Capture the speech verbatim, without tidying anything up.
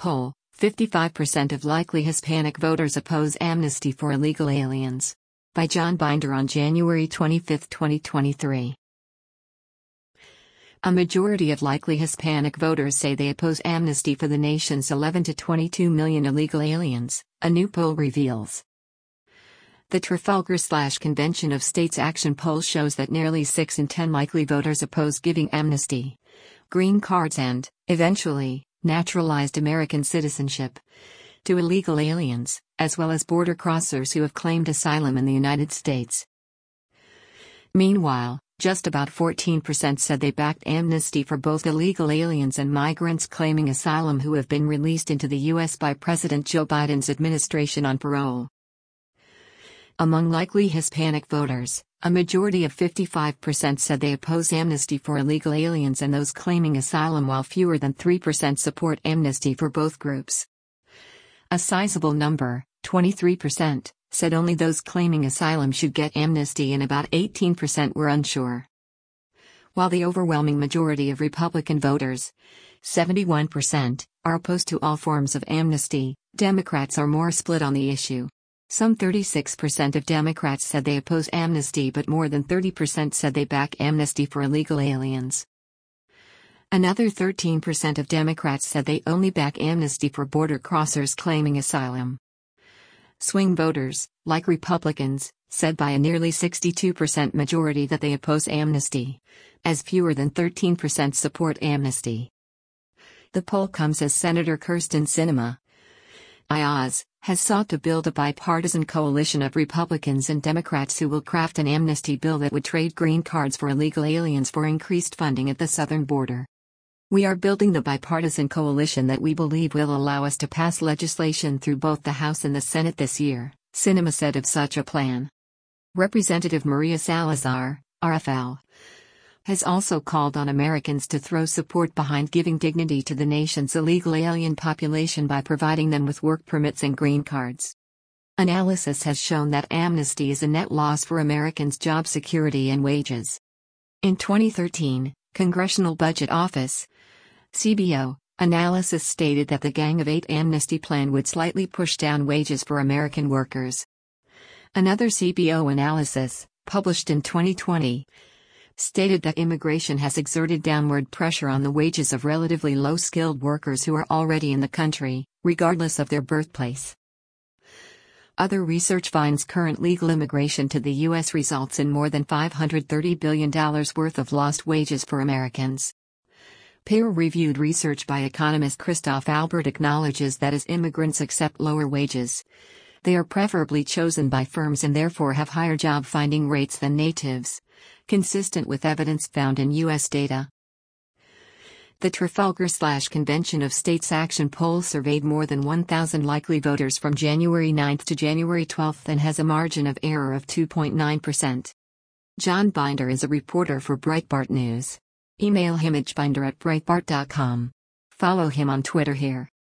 Poll: fifty-five percent of likely Hispanic voters oppose amnesty for illegal aliens. By John Binder on January twenty-fifth, twenty twenty-three. A majority of likely Hispanic voters say they oppose amnesty for the nation's eleven to twenty-two million illegal aliens, a new poll reveals. The Trafalgar-Convention of States Action poll shows that nearly six in ten likely voters oppose giving amnesty, green cards and, eventually, naturalized American citizenship to illegal aliens, as well as border crossers who have claimed asylum in the United States. Meanwhile, just about fourteen percent said they backed amnesty for both illegal aliens and migrants claiming asylum who have been released into the U S by President Joe Biden's administration on parole. Among likely Hispanic voters, a majority of fifty-five percent said they oppose amnesty for illegal aliens and those claiming asylum, while fewer than three percent support amnesty for both groups. A sizable number, twenty-three percent, said only those claiming asylum should get amnesty and about eighteen percent were unsure. While the overwhelming majority of Republican voters, seventy-one percent, are opposed to all forms of amnesty, Democrats are more split on the issue. Some thirty-six percent of Democrats said they oppose amnesty, but more than thirty percent said they back amnesty for illegal aliens. Another thirteen percent of Democrats said they only back amnesty for border crossers claiming asylum. Swing voters, like Republicans, said by a nearly sixty-two percent majority that they oppose amnesty, as fewer than thirteen percent support amnesty. The poll comes as Senator Kyrsten Sinema, I O Z, has sought to build a bipartisan coalition of Republicans and Democrats who will craft an amnesty bill that would trade green cards for illegal aliens for increased funding at the southern border. We are building the bipartisan coalition that we believe will allow us to pass legislation through both the House and the Senate this year, Sinema said of such a plan. Representative Maria Salazar, R F L, has also called on Americans to throw support behind giving dignity to the nation's illegal alien population by providing them with work permits and green cards. Analysis has shown that amnesty is a net loss for Americans' job security and wages. In twenty thirteen, Congressional Budget Office, C B O, analysis stated that the Gang of Eight amnesty plan would slightly push down wages for American workers. Another C B O analysis, published in twenty twenty, stated that immigration has exerted downward pressure on the wages of relatively low-skilled workers who are already in the country, regardless of their birthplace. Other research finds current legal immigration to the U S results in more than five hundred thirty billion dollars worth of lost wages for Americans. Peer-reviewed research by economist Christoph Albert acknowledges that as immigrants accept lower wages, they are preferably chosen by firms and therefore have higher job-finding rates than natives, consistent with evidence found in U S data. The Trafalgar-Convention of States Action poll surveyed more than one thousand likely voters from January ninth to January twelfth and has a margin of error of two point nine percent. John Binder is a reporter for Breitbart News. Email him at binder at breitbart dot com. Follow him on Twitter here.